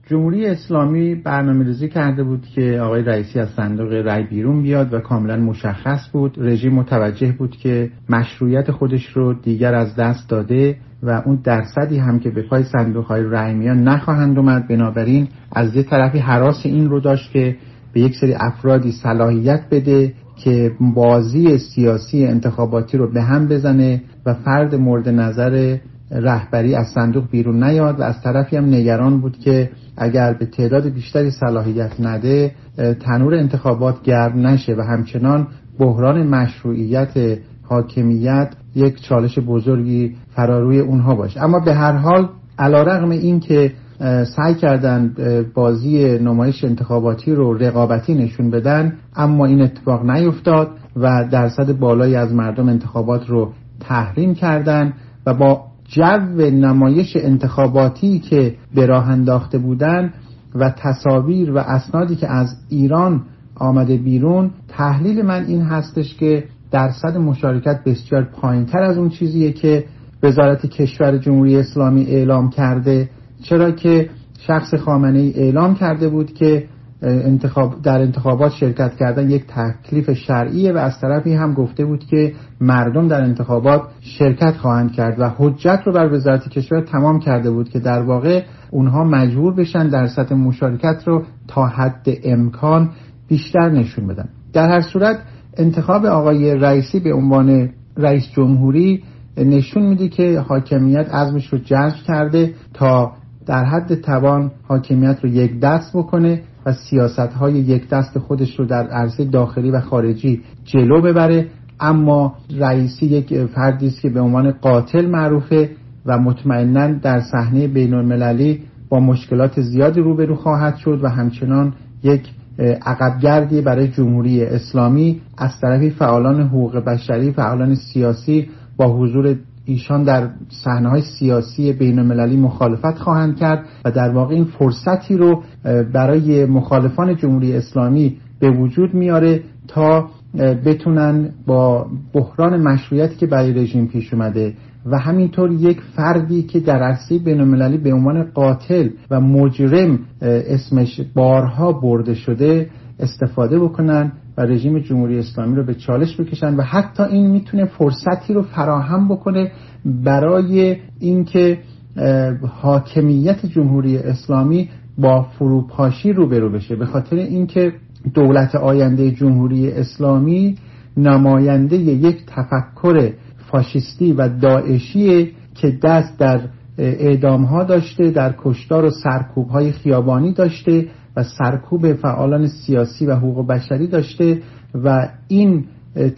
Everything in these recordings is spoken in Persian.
جمهوری اسلامی برنامه‌ریزی کرده بود که آقای رئیسی از صندوق رای بیرون بیاد و کاملا مشخص بود. رژیم متوجه بود که مشروعیت خودش رو دیگر از دست داده و اون درصدی هم که به پای صندوق‌های رای میان نخواهند اومد. بنابراین از یه طرفی هراس این رو داشت که به یک سری افرادی صلاحیت بده که بازی سیاسی انتخاباتی رو به هم بزنه و فرد مورد نظر رهبری از صندوق بیرون نیاد، و از طرفی هم نگران بود که اگر به تعداد بیشتری صلاحیت نده تنور انتخابات گرم نشه و همچنان بحران مشروعیت حاکمیت یک چالش بزرگی فراروی اونها باشه. اما به هر حال علیرغم این که سعی کردن بازی نمایش انتخاباتی رو رقابتی نشون بدن، اما این اتفاق نیفتاد و درصد بالایی از مردم انتخابات رو تحریم کردن و با جو نمایش انتخاباتی که به راه انداخته بودن و تصاویر و اسنادی که از ایران آمده بیرون، تحلیل من این هستش که درصد مشارکت بسیار پایین‌تر از اون چیزیه که وزارت کشور جمهوری اسلامی اعلام کرده، چرا که شخص خامنه‌ای اعلام کرده بود که در انتخابات شرکت کردن یک تکلیف شرعیه و از طرفی هم گفته بود که مردم در انتخابات شرکت خواهند کرد و حجت رو بر وزارت کشور تمام کرده بود که در واقع اونها مجبور بشن درصد مشارکت رو تا حد امکان بیشتر نشون بدن. در هر صورت انتخاب آقای رئیسی به عنوان رئیس جمهوری نشون میده که حاکمیت عزمش رو جزم کرده تا در حد توان حاکمیت رو یک دست بکنه و سیاست‌های یک دست خودش رو در عرصه داخلی و خارجی جلو ببره. اما رئیسی یک فردی است که به عنوان قاتل معروفه و مطمئناً در صحنه بین‌المللی با مشکلات زیادی روبرو خواهد شد و همچنان یک عقبگردی برای جمهوری اسلامی از طرف فعالان حقوق بشری، فعالان سیاسی با حضور ایشان در صحنه‌های سیاسی بین‌المللی مخالفت خواهند کرد و در واقع این فرصتی رو برای مخالفان جمهوری اسلامی به وجود میاره تا بتونن با بحران مشروعیتی که برای رژیم پیش اومده و همینطور یک فردی که در عرصه بین‌المللی به عنوان قاتل و مجرم اسمش بارها برده شده استفاده بکنن و رژیم جمهوری اسلامی رو به چالش بکشن و حتی این میتونه فرصتی رو فراهم بکنه برای اینکه حاکمیت جمهوری اسلامی با فروپاشی روبرو بشه، به خاطر اینکه دولت آینده جمهوری اسلامی نماینده یک تفکر فاشیستی و داعشی که دست در اعدام‌ها داشته، در کشتار و سرکوب‌های خیابانی داشته و سرکوب فعالان سیاسی و حقوق بشری داشته و این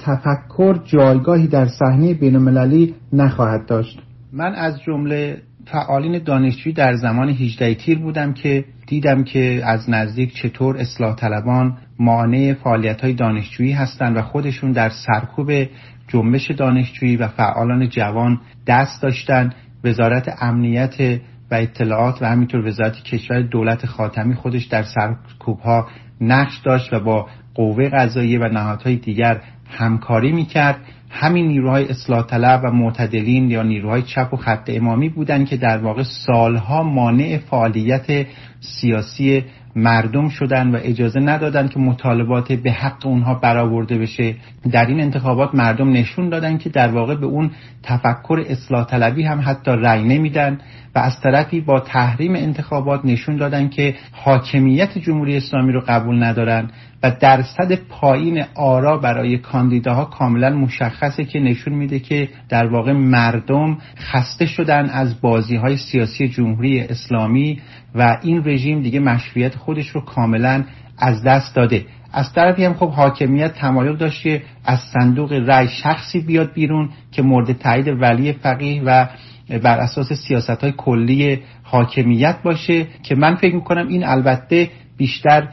تفکر جایگاهی در صحنه بین‌المللی نخواهد داشت. من از جمله فعالین دانشجویی در زمان 18 تیر بودم که دیدم که از نزدیک چطور اصلاح طلبان مانع فعالیت‌های دانشجویی هستند و خودشون در سرکوب جنبش دانشجویی و فعالان جوان دست داشتن. وزارت امنیت و اطلاعات و همینطور وزارت کشور دولت خاتمی خودش در سرکوب‌ها نقش داشت و با قوه قضاییه و نهادهای دیگر همکاری می‌کرد. همین نیروهای اصلاح طلب و معتدلین یا نیروهای چپ و خط امامی بودند که در واقع سالها مانع فعالیت سیاسی مردم شدن و اجازه ندادن که مطالبات به حق اونها برآورده بشه. در این انتخابات مردم نشون دادن که در واقع به اون تفکر اصلاح طلبی هم حتی رأی نمیدن و از طرفی با تحریم انتخابات نشون دادن که حاکمیت جمهوری اسلامی رو قبول ندارن و درصد پایین آرا برای کاندیداها کاملا مشخصه که نشون میده که در واقع مردم خسته شدن از بازی‌های سیاسی جمهوری اسلامی و این رژیم دیگه مشروعیت خودش رو کاملا از دست داده. از طرفی هم خب حاکمیت تمایل داشت که از صندوق رای شخصی بیاد بیرون که مورد تایید ولی فقیه و بر اساس سیاست‌های کلی حاکمیت باشه که من فکر می‌کنم این البته بیشتر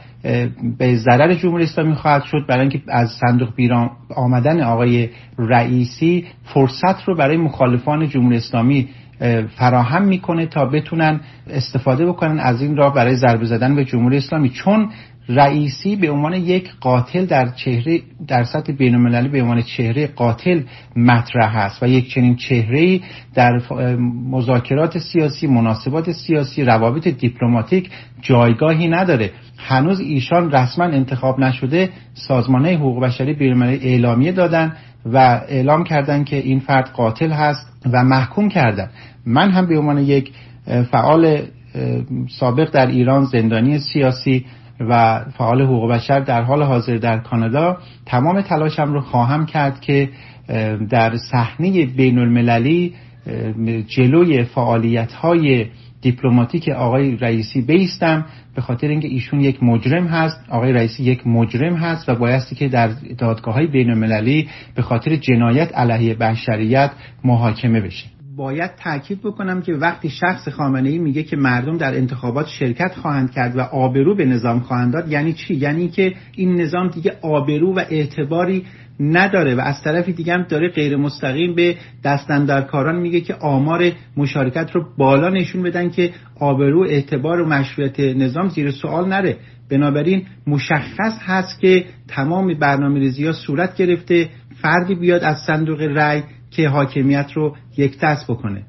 به ضرر جمهوری اسلامی خواهد شد، برای اینکه از صندوق بیرون آمدن آقای رئیسی فرصت رو برای مخالفان جمهوری اسلامی فراهم میکنه تا بتونن استفاده بکنن از این راه برای ضربه زدن به جمهوری اسلامی، چون رئیسی به عنوان یک قاتل در سطح بین‌المللی به عنوان چهره قاتل مطرح است و یک چنین چهره‌ای در مذاکرات سیاسی، مناسبات سیاسی، روابط دیپلماتیک جایگاهی نداره. هنوز ایشان رسما انتخاب نشده، سازمان‌های حقوق بشری بین‌المللی اعلامیه دادن و اعلام کردن که این فرد قاتل هست و محکوم کردن. من هم به عنوان یک فعال سابق در ایران، زندانی سیاسی و فعال حقوق بشر در حال حاضر در کانادا، تمام تلاشم رو خواهم کرد که در صحنه بین المللی جلوی فعالیت‌های دیپلماتیک آقای رئیسی بایستم، به خاطر اینکه ایشون یک مجرم هست، آقای رئیسی یک مجرم هست و بایستی که در دادگاه‌های بین المللی به خاطر جنایت علیه بشریت محاکمه بشه. باید تاکید بکنم که وقتی شخص خامنه‌ای میگه که مردم در انتخابات شرکت خواهند کرد و آبرو به نظام خواهند داد، یعنی چی؟ یعنی که این نظام دیگه آبرو و اعتباری نداره و از طرفی دیگه هم داره غیر مستقیم به دستاندرکاران میگه که آمار مشارکت رو بالا نشون بدن که آبرو، اعتبار و مشروعیت نظام زیر سوال نره. بنابراین مشخص هست که تمام برنامه‌ریزی‌ها صورت گرفته، فردی بیاد از صندوق رای که حاکمیت رو یک دست بکنه.